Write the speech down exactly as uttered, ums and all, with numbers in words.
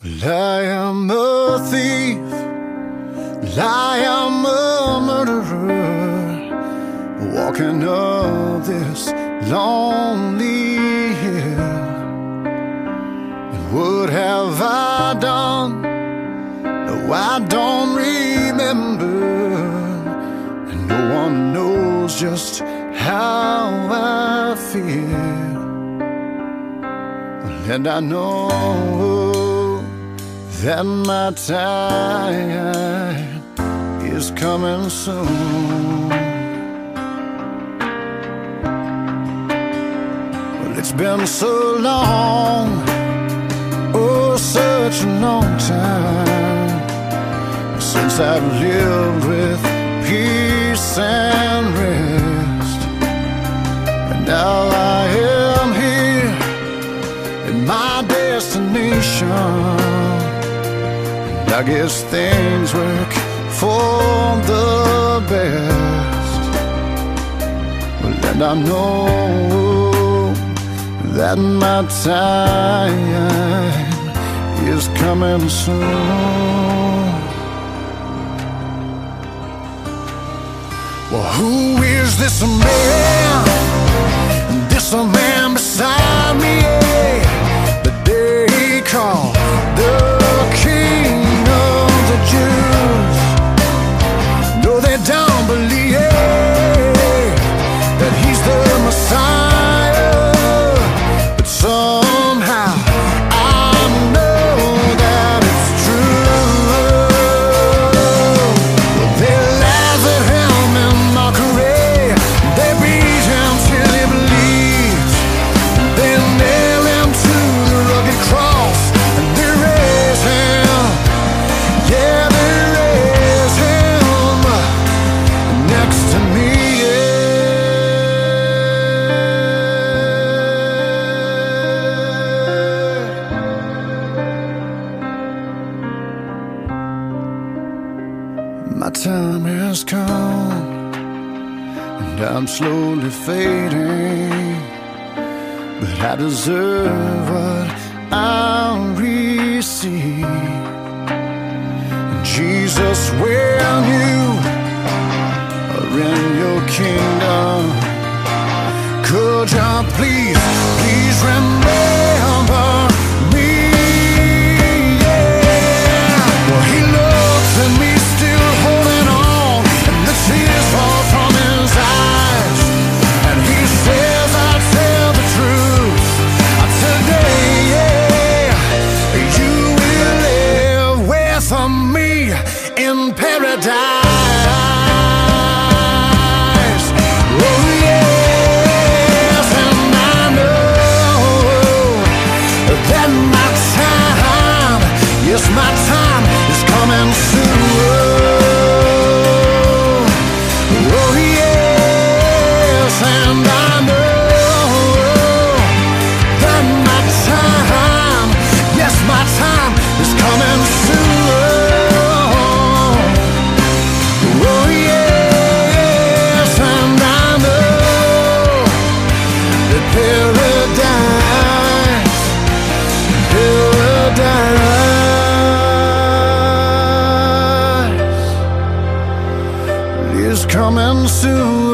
I am a thief, I am a murderer, walking up this lonely hill. And what have I done? No, I don't remember, and no one knows just how I feel. And I know that my time is coming soon. Well, it's been so long, oh, such a long time, since I've lived with peace and rest. And now I am here in my destination, I guess things work for the best. Well, and I know that my time is coming soon. Well, who is this man? This a man beside me, yeah, that they call the King of the Jews. No, they don't believe that he's the Messiah, but somehow I know that it's true. Well, they laugh at him in mockery, they beat him till he bleeds, they nail him to the rugged cross, and they raise him, yeah, they raise him next to me, yeah. My time has come, and I'm slowly fading, but I deserve what I'll receive. And Jesus, when you are in your kingdom, could you please, please remember me? Yeah. Well, he looks at me still holding on, and the tears fall from his eyes, and he says, I tell the truth today, yeah, you will live with me in paradise. Oh yes, and I know that my time, yes, my time is coming soon. Oh yes, and I know that my time, yes, my time is coming soon. Oh yes, and I know that paradise, paradise is coming soon.